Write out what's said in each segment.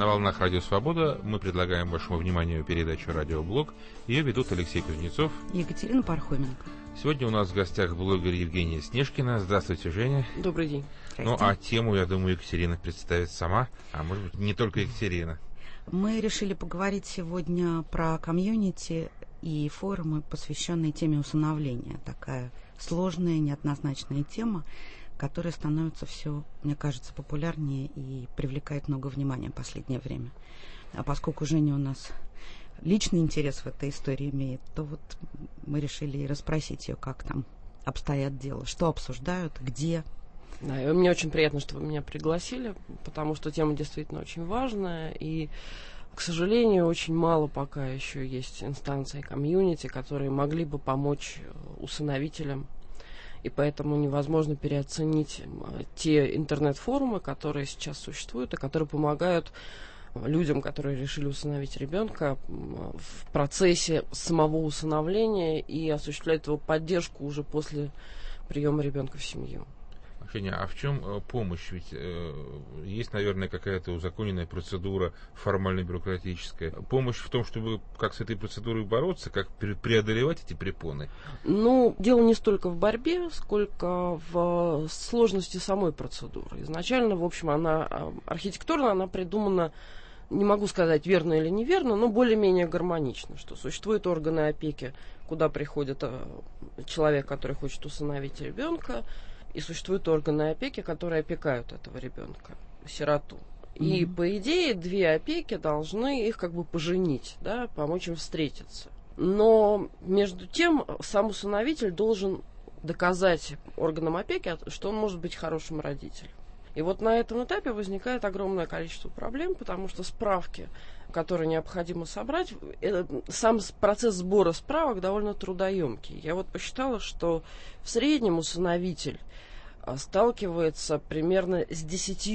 На волнах Радио Свобода мы предлагаем вашему вниманию передачу «Радиоблог». Ее ведут Алексей Кузнецов и Екатерина Пархоменко. Сегодня у нас в гостях блогер Евгения Снежкина. Здравствуйте, Женя. Добрый день. Ну, а тему, я думаю, Екатерина представит сама, а может быть, не только Екатерина. Мы решили поговорить сегодня про комьюнити и форумы, посвященные теме усыновления. Такая сложная, неоднозначная тема, которая становится все, мне кажется, популярнее и привлекает много внимания в последнее время. А поскольку Женя у нас личный интерес в этой истории имеет, то вот мы решили и расспросить ее, как там обстоят дела, что обсуждают, где. Да, и мне очень приятно, что вы меня пригласили, потому что тема действительно очень важная, и, к сожалению, очень мало пока еще есть инстанций комьюнити, которые могли бы помочь усыновителям. И поэтому невозможно переоценить те интернет-форумы, которые сейчас существуют, и которые помогают людям, которые решили усыновить ребенка, в процессе самого усыновления и осуществлять его поддержку уже после приема ребенка в семью. Женя, а в чем помощь? Ведь есть, наверное, какая-то узаконенная процедура формально-бюрократическая. Помощь в том, чтобы как с этой процедурой бороться, как преодолевать эти препоны? Ну, дело не столько в борьбе, сколько в сложности самой процедуры. Изначально, в общем, архитектурно она придумана, не могу сказать, верно или неверно, но более-менее гармонично, что существуют органы опеки, куда приходит человек, который хочет усыновить ребенка, и существуют органы опеки, которые опекают этого ребенка, сироту. И, по идее, две опеки должны их как бы поженить, да, помочь им встретиться. Но, между тем, сам усыновитель должен доказать органам опеки, что он может быть хорошим родителем. И вот на этом этапе возникает огромное количество проблем, потому что справки, которые необходимо собрать, сам процесс сбора справок довольно трудоемкий. Я вот посчитала, что в среднем усыновитель сталкивается примерно с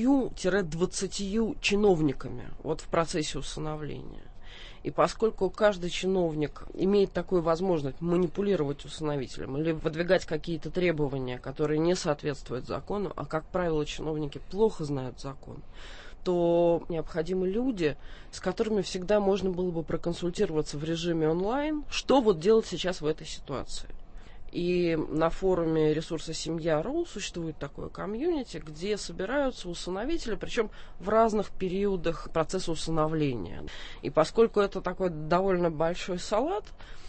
10-20 чиновниками вот в процессе усыновления. И поскольку каждый чиновник имеет такую возможность манипулировать усыновителем или выдвигать какие-то требования, которые не соответствуют закону, а, как правило, чиновники плохо знают закон, то необходимы люди, с которыми всегда можно было бы проконсультироваться в режиме онлайн, что вот делать сейчас в этой ситуации. И на форуме ресурса «Семья.ру» существует такое комьюнити, где собираются усыновители, причем в разных периодах процесса усыновления. И поскольку это такой довольно большой салат,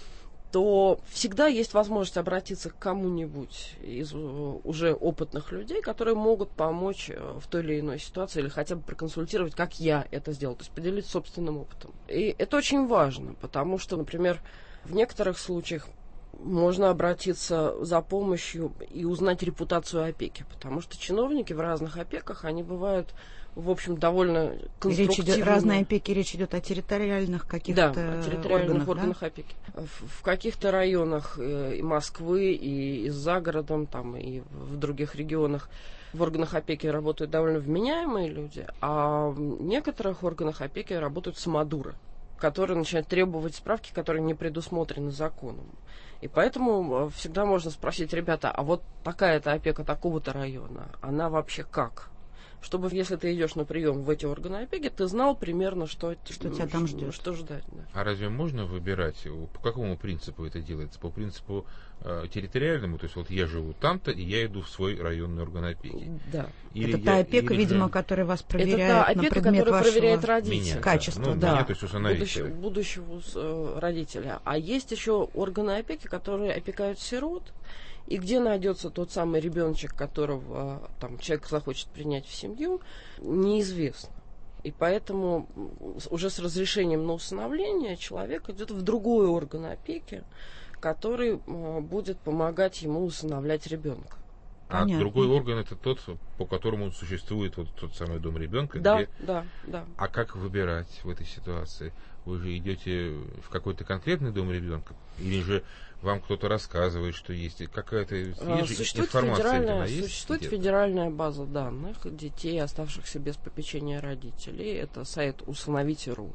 то всегда есть возможность обратиться к кому-нибудь из уже опытных людей, которые могут помочь в той или иной ситуации или хотя бы проконсультировать, как я это сделал, то есть поделиться собственным опытом. И это очень важно, потому что, например, в некоторых случаях можно обратиться за помощью и узнать репутацию опеки, потому что чиновники в разных опеках, они бывают, в общем, довольно конструктивными. Разные опеки, речь идет о территориальных каких-то о территориальных органах да? опеки. В каких-то районах и Москвы, и за городом, там, и в других регионах в органах опеки работают довольно вменяемые люди, а в некоторых органах опеки работают самодуры, которые начинают требовать справки, которые не предусмотрены законом. И поэтому всегда можно спросить: ребята, а вот такая-то опека такого-то района, она вообще как? Чтобы, если ты идешь на прием в эти органы опеки, ты знал примерно, что тебя там ждет. Что ждать. Да. А разве можно выбирать? По какому принципу это делается? По принципу территориальному? То есть вот я живу там-то, и я иду в свой районный орган опеки. Да. Или это та опека, видимо, которая вас проверяет это та опека, на предмет которая вашего проверяет родителя. Качество, да. Да. Меня, то есть усыновителя. Будущего родителя. А есть еще органы опеки, которые опекают сирот, и где найдется тот самый ребеночек, которого там человек захочет принять в семью, неизвестно. И поэтому уже с разрешением на усыновление человек идет в другой орган опеки, который будет помогать ему усыновлять ребенка. А другой орган — это тот, по которому существует вот тот самый дом ребенка. Да, где... да. А как выбирать в этой ситуации? Вы же идете в какой-то конкретный дом ребенка? Или же вам кто-то рассказывает, что есть какая-то информация? Существует федеральная база данных детей, оставшихся без попечения родителей. Это сайт усыновите.ру,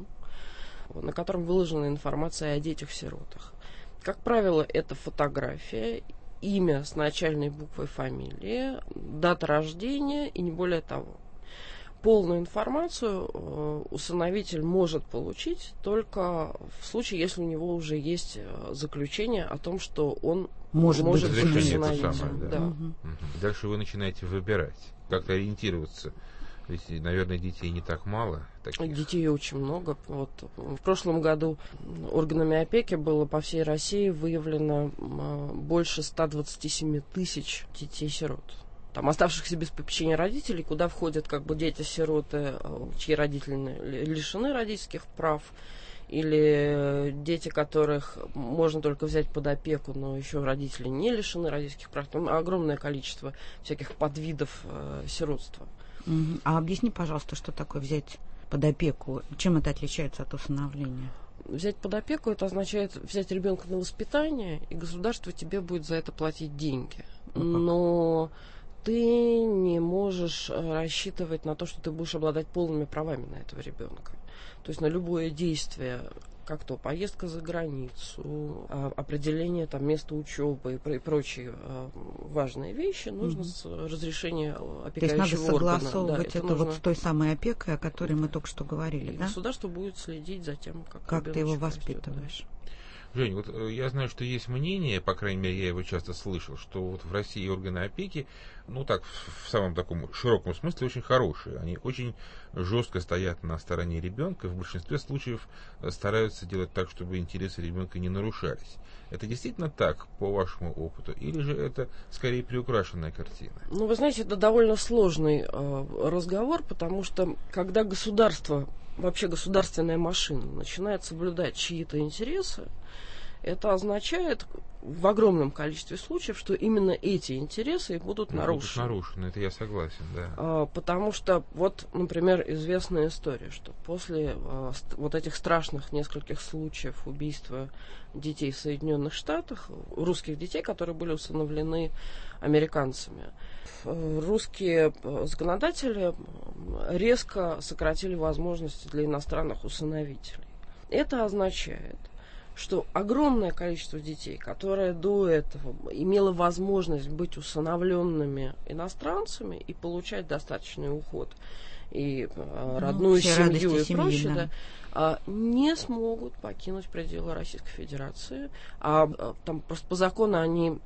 на котором выложена информация о детях-сиротах. Как правило, это фотография, имя с начальной буквой фамилии, дата рождения и не более того. полную информацию усыновитель может получить только в случае, если у него уже есть заключение о том, что он может быть усыновителем. Да. Дальше вы начинаете выбирать, как-то ориентироваться. Ведь, наверное, детей не так мало. Таких. Детей очень много. Вот, в прошлом году органами опеки было по всей России выявлено больше 127 тысяч детей-сирот. Там, оставшихся без попечения родителей, куда входят как бы дети-сироты, чьи родители лишены родительских прав, или дети, которых можно только взять под опеку, но еще родители не лишены родительских прав. Там огромное количество всяких подвидов сиротства. А объясни, пожалуйста, что такое взять под опеку? Чем это отличается от усыновления? Взять под опеку — это означает взять ребенка на воспитание, и государство тебе будет за это платить деньги. Но ты не можешь рассчитывать на то, что ты будешь обладать полными правами на этого ребенка. То есть на любое действие, как то поездка за границу, определение там места учебы и прочие важные вещи, нужно с разрешения опекающего органа. То есть надо согласовывать это вот с той самой опекой, о которой мы только что говорили, да? Государство будет следить за тем, как ты его воспитываешь. Жень, вот я знаю, что есть мнение, по крайней мере, я его часто слышал, что вот в России органы опеки, ну так, в самом таком широком смысле, очень хорошие. Они очень жестко стоят на стороне ребенка, в большинстве случаев стараются делать так, чтобы интересы ребенка не нарушались. Это действительно так, по вашему опыту, или же это скорее приукрашенная картина? Ну, вы знаете, это довольно сложный разговор, потому что когда государство, вообще государственная машина начинает соблюдать чьи-то интересы, это означает в огромном количестве случаев, что именно эти интересы будут нарушены. Будут нарушены, это я согласен, да. Потому что, вот, например, известная история, что после вот этих страшных нескольких случаев убийства детей в Соединенных Штатах, русских детей, которые были усыновлены американцами, русские законодатели резко сократили возможности для иностранных усыновителей. Это означает, что огромное количество детей, которые до этого имело возможность быть усыновленными иностранцами и получать достаточный уход и родную семью и прочее, да, не смогут покинуть пределы Российской Федерации. Там просто по закону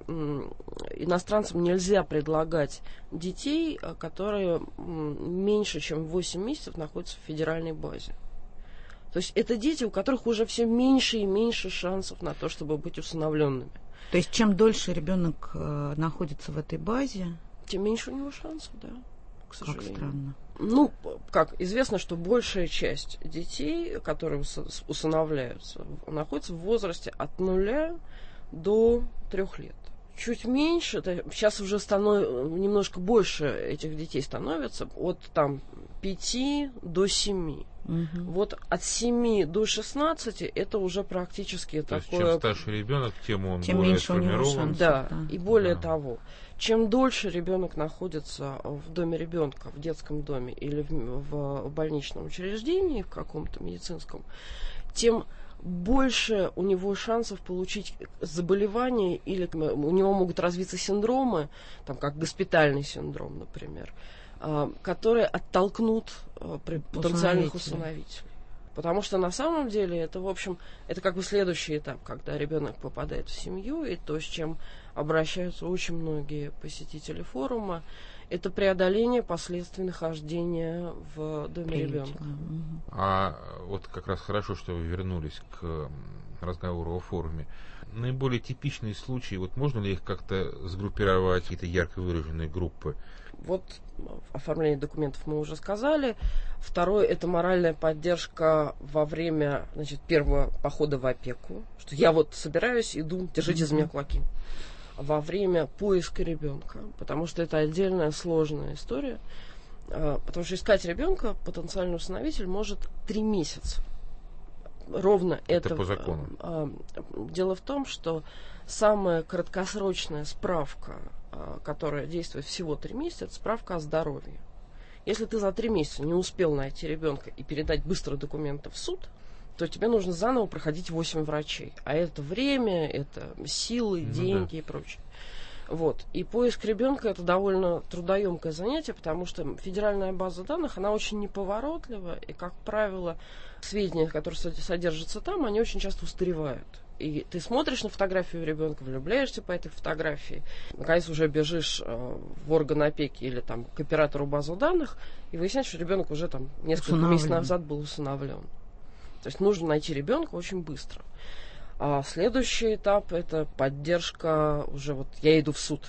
иностранцам нельзя предлагать детей, которые меньше, чем 8 месяцев находятся в федеральной базе. То есть это дети, у которых уже все меньше и меньше шансов на то, чтобы быть усыновленными. То есть чем дольше ребенок находится в этой базе, тем меньше у него шансов, да, к сожалению. Как странно. Ну, как известно, что большая часть детей, которые усыновляются, находятся в возрасте от 0 до 3 лет. Чуть меньше, сейчас уже немножко больше этих детей становится, от 5 до 7. Вот от 7 до 16 это уже практически то такое... есть, чем старше ребенок, тем он более меньше сформирован. Да, и более того, чем дольше ребенок находится в доме ребенка, в детском доме или в больничном учреждении, в каком-то медицинском, тем больше у него шансов получить заболевание, или у него могут развиться синдромы, как госпитальный синдром, например, которые оттолкнут потенциальных усыновителей. Потому что на самом деле это, в общем, это как бы следующий этап, когда ребенок попадает в семью, и то, с чем обращаются очень многие посетители форума, это преодоление последствий нахождения в доме ребенка. А вот как раз хорошо, что вы вернулись к разговору о форуме. Наиболее типичные случаи, вот можно ли их как-то сгруппировать, какие-то ярко выраженные группы? Вот оформление документов мы уже сказали. Второе — это моральная поддержка во время, первого похода в опеку. Что я вот собираюсь, иду, держите за меня кулаки. Во время поиска ребенка, потому что это отдельная сложная история. Потому что искать ребенка потенциальный усыновитель может 3 месяца. Ровно это по закону. Дело в том, что самая краткосрочная справка, которая действует всего 3 месяца, это справка о здоровье. Если ты за 3 месяца не успел найти ребенка и передать быстро документы в суд, то тебе нужно заново проходить 8 врачей. А это время, это силы, деньги и прочее. Вот. И поиск ребенка это довольно трудоемкое занятие, потому что федеральная база данных, она очень неповоротлива, и, как правило, сведения, которые содержатся там, они очень часто устаревают. И ты смотришь на фотографию ребенка, влюбляешься по этой фотографии, наконец уже бежишь в орган опеки или там к оператору базы данных, и выясняешь, что ребенок уже там несколько месяцев назад был усыновлен. То есть нужно найти ребенка очень быстро. А следующий этап это поддержка, уже вот я иду в суд.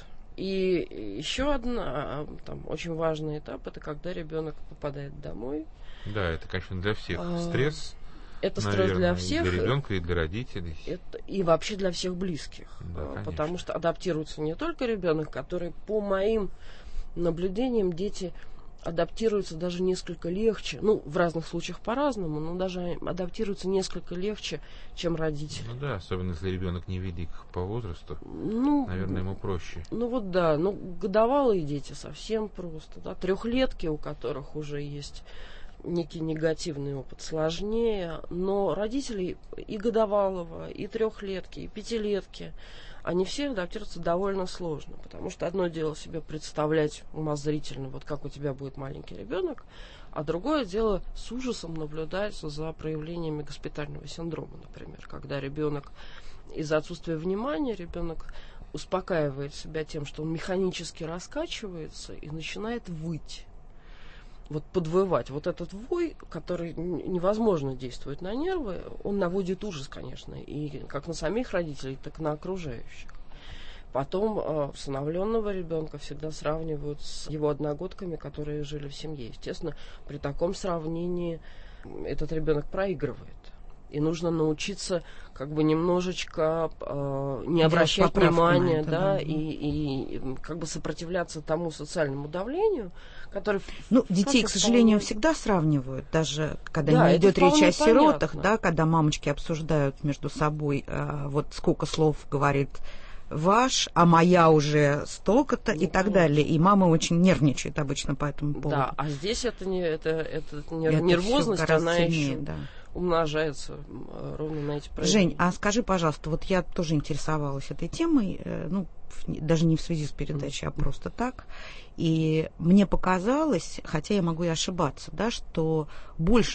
И еще один там, очень важный этап это когда ребенок попадает домой. Да, это, конечно, для всех стресс. Это наверное, стресс для всех. И для ребенка, и для родителей. И вообще для всех близких. Да, потому что адаптируется не только ребенок, который, по моим наблюдениям, дети адаптируются даже несколько легче. Ну, в разных случаях по-разному, но даже адаптируются несколько легче, чем родители. Ну да, особенно если ребенок невелик по возрасту, наверное, ему проще. Ну вот да, годовалые дети совсем просто, да, трехлетки, у которых уже есть некий негативный опыт, сложнее, но родители и годовалого, и трехлетки, и пятилетки, они все адаптируются довольно сложно, потому что одно дело себе представлять умозрительно, вот как у тебя будет маленький ребенок, а другое дело с ужасом наблюдать за проявлениями госпитального синдрома, например, когда ребенок из-за отсутствия внимания, ребенок успокаивает себя тем, что он механически раскачивается и начинает выть. Вот подвывать. Вот этот вой, который невозможно действует на нервы, он наводит ужас, конечно, и как на самих родителей, так и на окружающих. Потом усыновленного ребенка всегда сравнивают с его одногодками, которые жили в семье. Естественно, при таком сравнении этот ребенок проигрывает. И нужно научиться как бы немножечко не обращать внимания, да, и как бы сопротивляться тому социальному давлению, который... детей, к сожалению, всегда сравнивают, даже когда не идет речь о сиротах, да, когда мамочки обсуждают между собой, вот сколько слов говорит ваш, а моя уже столько-то и так далее. И мама очень нервничает обычно по этому поводу. Да, а здесь это нервозность, она еще... Да. Умножается ровно на эти проявления. Жень, а скажи, пожалуйста, вот я тоже интересовалась этой темой, даже не в связи с передачей, а просто так. И мне показалось, хотя я могу и ошибаться, да, что больше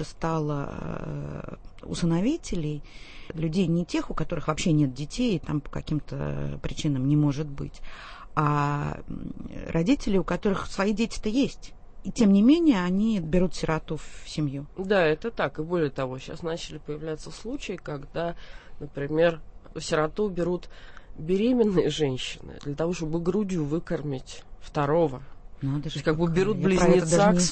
стало усыновителей, людей не тех, у которых вообще нет детей, там по каким-то причинам не может быть, а родителей, у которых свои дети-то есть. И тем не менее они берут сироту в семью. Да, это так. И более того, сейчас начали появляться случаи, когда, например, сироту берут беременные женщины для того, чтобы грудью выкормить второго. Надо же, то есть как бы берут близнеца к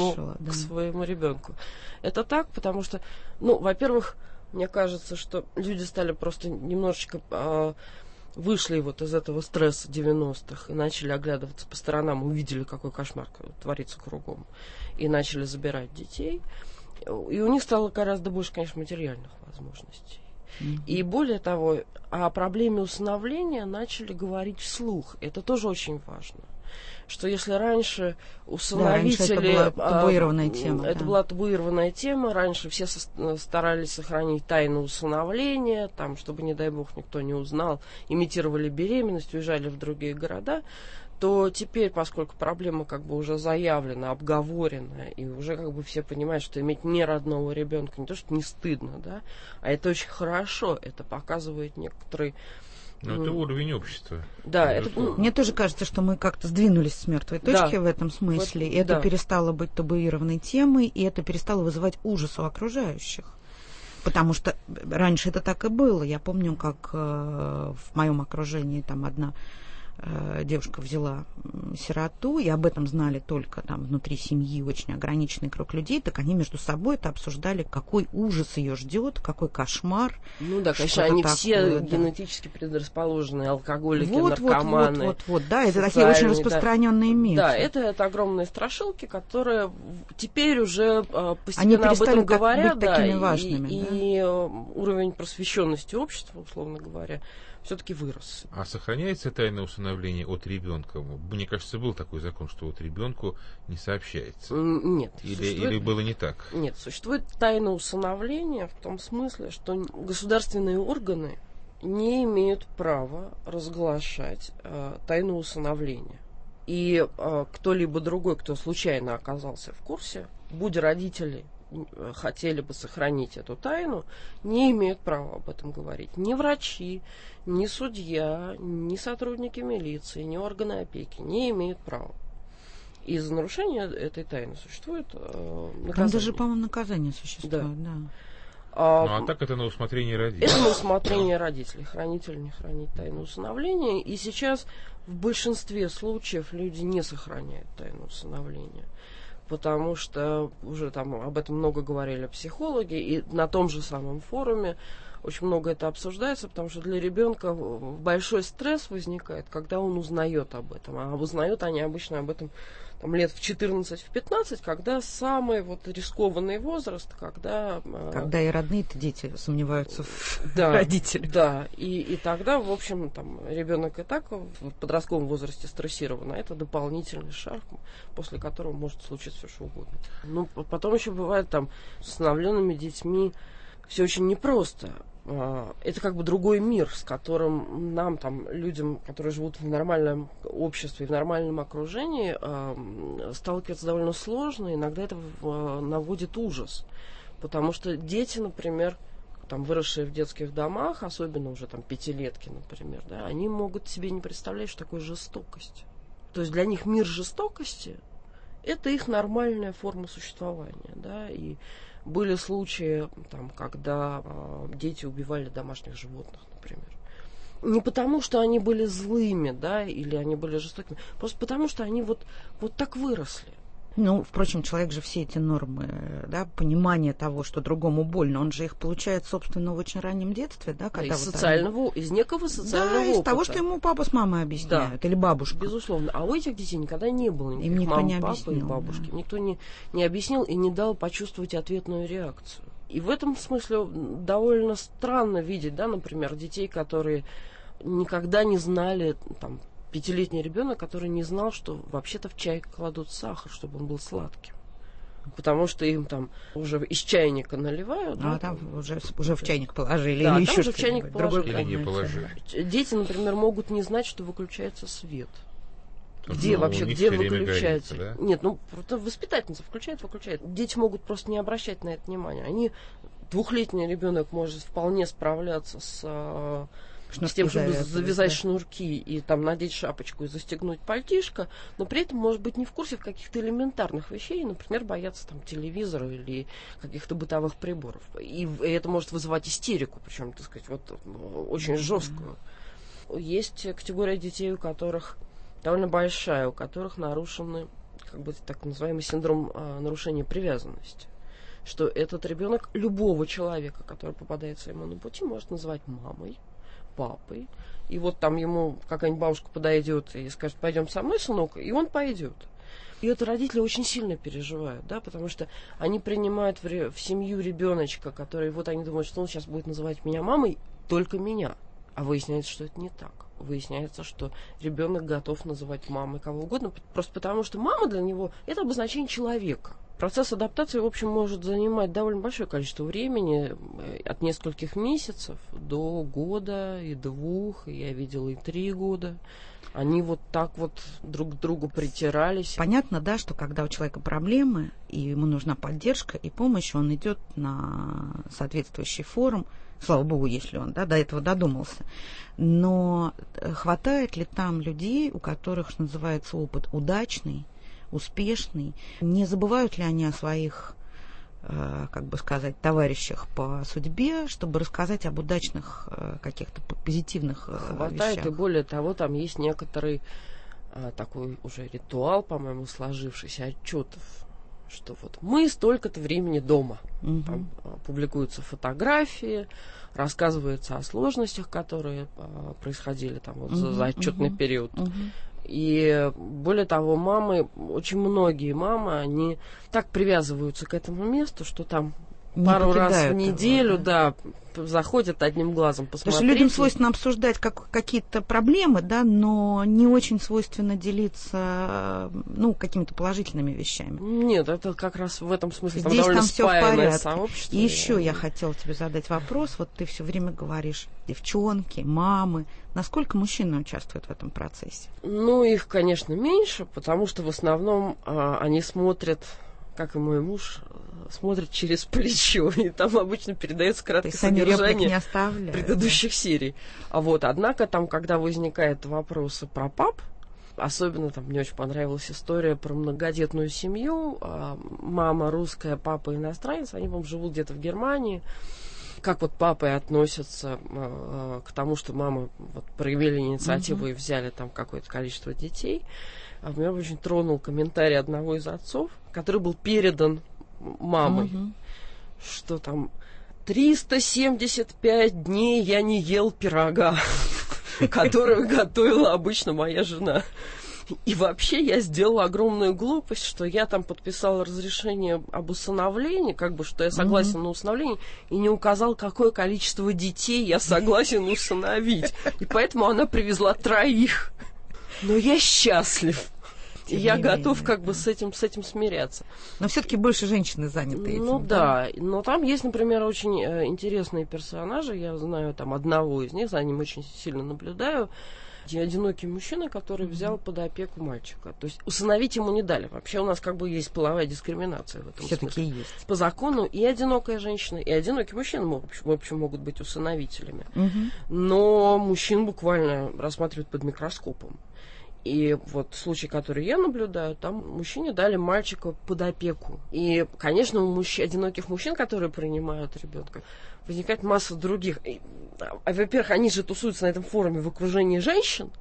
своему ребенку. Это так, потому что, во-первых, мне кажется, что люди стали просто немножечко... вышли вот из этого стресса 90-х и начали оглядываться по сторонам, увидели, какой кошмар творится кругом, и начали забирать детей. И у них стало гораздо больше, конечно, материальных возможностей. И более того, о проблеме усыновления начали говорить вслух. Это тоже очень важно. Что если раньше усыновители... это была табуированная тема. Это была табуированная тема. Раньше все старались сохранить тайну усыновления, там, чтобы, не дай бог, никто не узнал, имитировали беременность, уезжали в другие города, то теперь, поскольку проблема как бы уже заявлена, обговорена, и уже как бы все понимают, что иметь неродного ребенка не то, что не стыдно, да, а это очень хорошо, это показывает некоторый... это уровень общества. Да, мне тоже кажется, что мы как-то сдвинулись с мертвой точки в этом смысле. И это перестало быть табуированной темой, и это перестало вызывать ужас у окружающих. Потому что раньше это так и было. Я помню, как в моем окружении там одна девушка взяла сироту, и об этом знали только там внутри семьи очень ограниченный круг людей, так они между собой это обсуждали, какой ужас ее ждет, какой кошмар. Ну да, конечно, они все генетически предрасположены, алкоголики, наркоманы. Да, это такие очень распространенные мифы. Да, это огромные страшилки, которые теперь уже постепенно об этом говорят, быть такими важными, и уровень просвещенности общества, условно говоря, все-таки вырос. А сохраняется тайна усыновления от ребенка? Мне кажется, был такой закон, что вот ребенку не сообщается. Нет. Или было не так? Нет, существует тайна усыновления в том смысле, что государственные органы не имеют права разглашать тайну усыновления. И кто-либо другой, кто случайно оказался в курсе, будь родители хотели бы сохранить эту тайну, не имеют права об этом говорить. Ни врачи, ни судья, ни сотрудники милиции, ни органы опеки не имеют права. И за нарушение этой тайны существует наказание. Там даже, по-моему, наказание существует. Да. А так это на усмотрение родителей. Это на усмотрение родителей. Хранить или не хранить тайну усыновления. И сейчас в большинстве случаев люди не сохраняют тайну усыновления. Потому что уже там об этом много говорили психологи, и на том же самом форуме очень много это обсуждается, потому что для ребенка большой стресс возникает, когда он узнает об этом. А узнают они обычно об этом там, лет в 14-15, когда самый вот рискованный возраст, когда и родные-то дети сомневаются в да, родителях. Да, и тогда, в общем, там ребенок и так в подростковом возрасте стрессирован, а это дополнительный шаг, после которого может случиться все что угодно. Ну, потом еще бывает там с усыновленными детьми все очень непросто. Это как бы другой мир, с которым нам, там, людям, которые живут в нормальном обществе, в нормальном окружении, сталкиваться довольно сложно. Иногда это наводит ужас. Потому что дети, например, там, выросшие в детских домах, особенно уже там пятилетки, например, да, они могут себе не представлять, что такое жестокость. То есть для них мир жестокости – это их нормальная форма существования, да, и были случаи, там, когда дети убивали домашних животных, например. Не потому, что они были злыми, да, или они были жестокими, просто потому, что они вот так выросли. Ну, впрочем, человек же все эти нормы, да, понимание того, что другому больно, он же их получает, собственно, в очень раннем детстве, да, когда из некого социального опыта. Из того, что ему папа с мамой объясняют, или бабушка. Безусловно. А у этих детей никогда не было никаких мам, папы и бабушки. Да. Никто не объяснил и не дал почувствовать ответную реакцию. И в этом смысле довольно странно видеть, да, например, детей, которые никогда не знали, там, 5-летний ребенок, который не знал, что вообще-то в чай кладут сахар, чтобы он был сладким. Потому что им там уже из чайника наливают. А да, там уже в чайник положили. Да, или там еще уже в чайник положили. Или не положили. Дети, например, могут не знать, что выключается свет. Где выключается? Горится, да? Нет, просто воспитательница включает. Дети могут просто не обращать на это внимания. 2-летний ребенок может вполне справляться с тем, чтобы завязать шнурки и там надеть шапочку и застегнуть пальтишко, но при этом может быть не в курсе каких-то элементарных вещей, например, бояться там телевизора или каких-то бытовых приборов. И это может вызывать истерику, причем, так сказать, очень жесткую. Есть категория детей, у которых довольно большая, у которых нарушены, как бы так называемый синдром нарушения привязанности. Что этот ребенок любого человека, который попадается ему на пути, может называть мамой, папой. И вот там ему какая-нибудь бабушка подойдет и скажет: пойдем со мной, сынок, и он пойдет. И это родители очень сильно переживают, да, потому что они принимают в семью ребеночка, который, они думают, что он сейчас будет называть меня мамой, только меня. А выясняется, что это не так. Выясняется, что ребенок готов называть мамой кого угодно, просто потому что мама для него – это обозначение человека. Процесс адаптации, в общем, может занимать довольно большое количество времени, от нескольких месяцев до года и 2, и я видела и 3 года. Они так друг к другу притирались. Понятно, да, что когда у человека проблемы, и ему нужна поддержка и помощь, он идет на соответствующий форум. Слава богу, если он до этого додумался. Но хватает ли там людей, у которых, что называется, опыт удачный, успешный? Не забывают ли они о своих, товарищах по судьбе, чтобы рассказать об удачных каких-то позитивных Хватает, вещах? И более того, там есть некоторый такой уже ритуал, по-моему, сложившийся отчетов, что мы столько-то времени дома. Угу. Там публикуются фотографии, рассказывается о сложностях, которые происходили за отчетный период. И более того, очень многие мамы, они так привязываются к этому месту, что там пару раз в неделю, да, заходят одним глазом посмотреть. Потому что людям свойственно обсуждать какие-то проблемы, да, но не очень свойственно делиться, какими-то положительными вещами. Нет, это как раз в этом смысле здесь там все в порядке. Сообщество. И еще я хотела тебе задать вопрос. Вот ты все время говоришь, девчонки, мамы. Насколько мужчины участвуют в этом процессе? Их, конечно, меньше, потому что в основном они смотрят, как и мой муж, смотрят через плечо, и там обычно передается краткое содержание предыдущих серий. Однако там, когда возникают вопросы про пап, особенно там мне очень понравилась история про многодетную семью, мама русская, папа иностранец, они, по-моему, живут где-то в Германии. Как папы относятся к тому, что мамы проявили инициативу и взяли там какое-то количество детей. Меня очень тронул комментарий одного из отцов, который был передан мамой, что там 375 дней я не ел пирога, которую готовила обычно моя жена. И вообще я сделала огромную глупость, что я там подписала разрешение об усыновлении, что я согласен на усыновление, и не указал, какое количество детей я согласен усыновить. И поэтому она привезла 3. Но я счастлив. И я готов с этим смиряться. Но все-таки больше женщины заняты этим. Да. Но там есть, например, очень интересные персонажи. Я знаю там одного из них, за ним очень сильно наблюдаю. Одинокий мужчина, который взял под опеку мальчика. То есть усыновить ему не дали. Вообще у нас есть половая дискриминация в этом смысле. Все-таки есть. По закону и одинокая женщина, и одинокий мужчина, в общем, могут быть усыновителями. Но мужчин буквально рассматривают под микроскопом. И случай, который я наблюдаю, там мужчине дали мальчика под опеку. И, конечно, у одиноких мужчин, которые принимают ребенка, возникает масса других. Во-первых, они же тусуются на этом форуме в окружении женщин,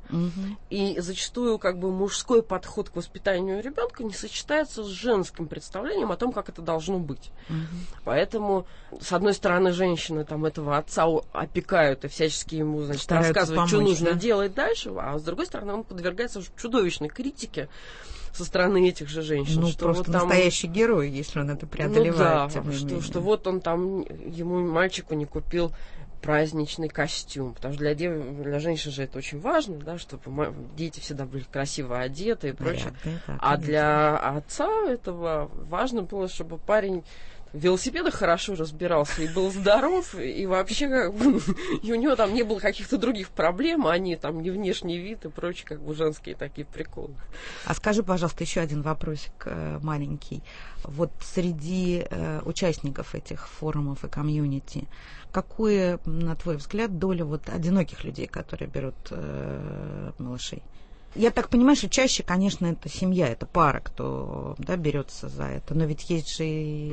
и зачастую мужской подход к воспитанию ребенка не сочетается с женским представлением о том, как это должно быть. Поэтому, с одной стороны, женщины этого отца опекают и всячески ему, рассказывают, что нужно делать дальше, а с другой стороны, он подвергается чудовищной критике со стороны этих же женщин. Что просто настоящий герой, если он это преодолевает. Что он там, ему мальчику не купил праздничный костюм, потому что для женщин же это очень важно, да, чтобы дети всегда были красиво одеты и прочее. Для отца этого важно было, чтобы парень в велосипедах хорошо разбирался и был здоров, и вообще и у него там не было каких-то других проблем, они там не внешний вид и прочие женские такие приколы. А скажи, пожалуйста, еще один вопросик маленький. Среди участников этих форумов и комьюнити, какую, на твой взгляд, доля одиноких людей, которые берут малышей? Я так понимаю, что чаще, конечно, это семья, это пара, кто берется за это. Но ведь есть же...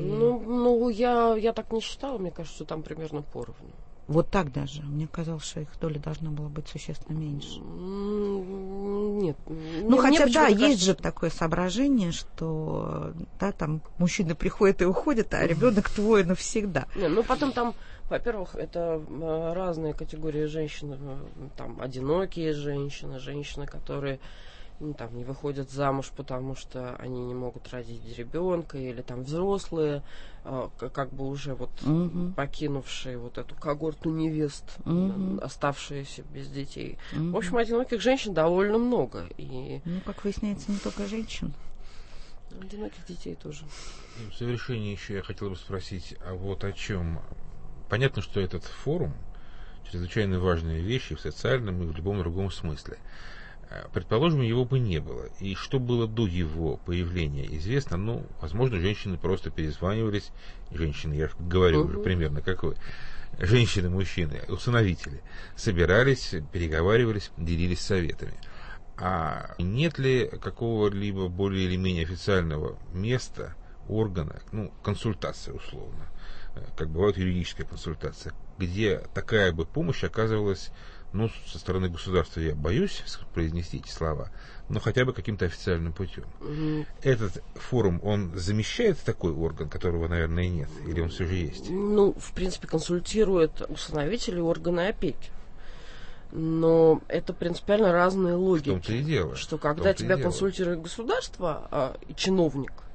Я так не считала, мне кажется, что там примерно поровну. Так даже. Мне казалось, что их доля должна была быть существенно меньше. Нет. Хотя, есть же такое соображение, что там мужчины приходят и уходят, а ребенок твой навсегда. Потом там, во-первых, это разные категории женщин. Там одинокие женщины, которые не выходят замуж, потому что они не могут родить ребенка, или там взрослые, уже покинувшие эту когорту невест, оставшиеся без детей. В общем, одиноких женщин довольно много. И... как выясняется, не только женщин. Одиноких детей тоже. В завершение еще я хотел бы спросить, о чем. Понятно, что этот форум чрезвычайно важные вещи в социальном и в любом другом смысле. Предположим, его бы не было. И что было до его появления, известно. Возможно, женщины просто перезванивались. Женщины, я говорю уже примерно как вы. Женщины, мужчины, усыновители. Собирались, переговаривались, делились советами. А нет ли какого-либо более или менее официального места, органа, консультация условно, как бывает юридическая консультация, где такая бы помощь оказывалась, со стороны государства я боюсь произнести эти слова, но хотя бы каким-то официальным путем. Этот форум, он замещает такой орган, которого, наверное, нет? Или он все же есть? В принципе, консультирует усыновители органы опеки. Но это принципиально разные логики. В том-то и дело. Что когда тебя консультирует государство, чиновник,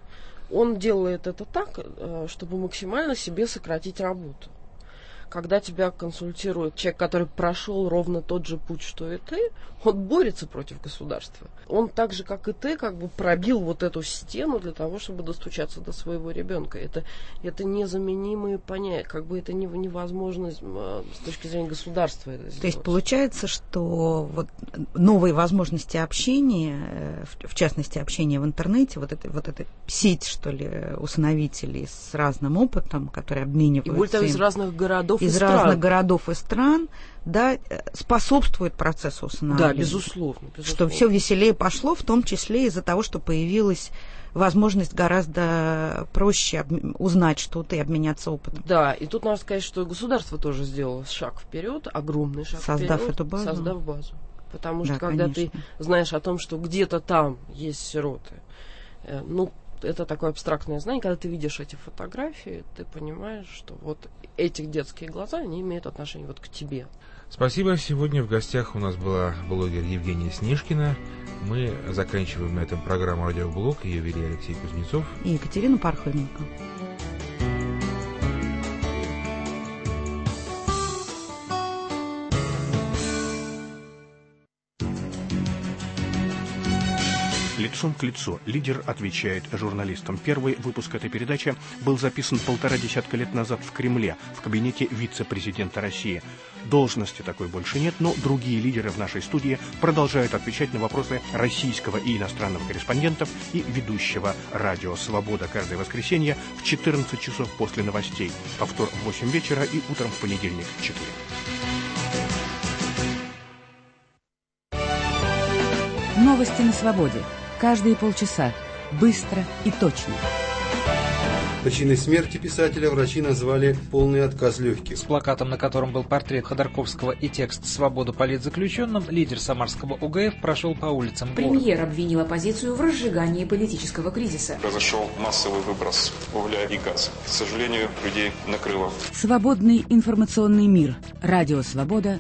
он делает это так, чтобы максимально себе сократить работу. Когда тебя консультирует человек, который прошел ровно тот же путь, что и ты, он борется против государства. Он так же, как и ты, как бы пробил вот эту стену для того, чтобы достучаться до своего ребенка. Это незаменимые понятия, как бы это невозможно с точки зрения государства это сделать. То есть получается, что вот новые возможности общения, в частности общения в интернете, вот эта сеть, что ли, усыновителей с разным опытом, которые обмениваются. И более того, из разных городов из разных городов и стран, да, способствует процессу усыновления. Да, безусловно. Что все веселее пошло, в том числе из-за того, что появилась возможность гораздо проще узнать что-то и обменяться опытом. Да, и тут надо сказать, что государство тоже сделало шаг вперед, огромный шаг вперед, создав базу. Потому что когда ты знаешь о том, что где-то там есть сироты, это такое абстрактное знание, когда ты видишь эти фотографии, ты понимаешь, что вот эти детские глаза, они имеют отношение вот к тебе. Спасибо. Сегодня в гостях у нас была блогер Евгения Снежкина. Мы заканчиваем на этом программу «Радиоблог». Ее вели Алексей Кузнецов и Екатерина Пархоменко. Лицом к лицу. Лидер отвечает журналистам. Первый выпуск этой передачи был записан 1,5 десятка лет назад в Кремле, в кабинете вице-президента России. Должности такой больше нет, но другие лидеры в нашей студии продолжают отвечать на вопросы российского и иностранного корреспондентов и ведущего радио «Свобода» каждое воскресенье в 14 часов после новостей, повтор в 8 вечера и утром в понедельник в 4. Новости на свободе. Каждые полчаса. Быстро и точно. Причиной смерти писателя врачи назвали полный отказ легких. С плакатом, на котором был портрет Ходорковского и текст «Свободу политзаключенным», лидер самарского УГФ прошел по улицам города. Премьер обвинил оппозицию в разжигании политического кризиса. Произошел массовый выброс угля и газа. К сожалению, людей накрыло. Свободный информационный мир. Радио «Свобода».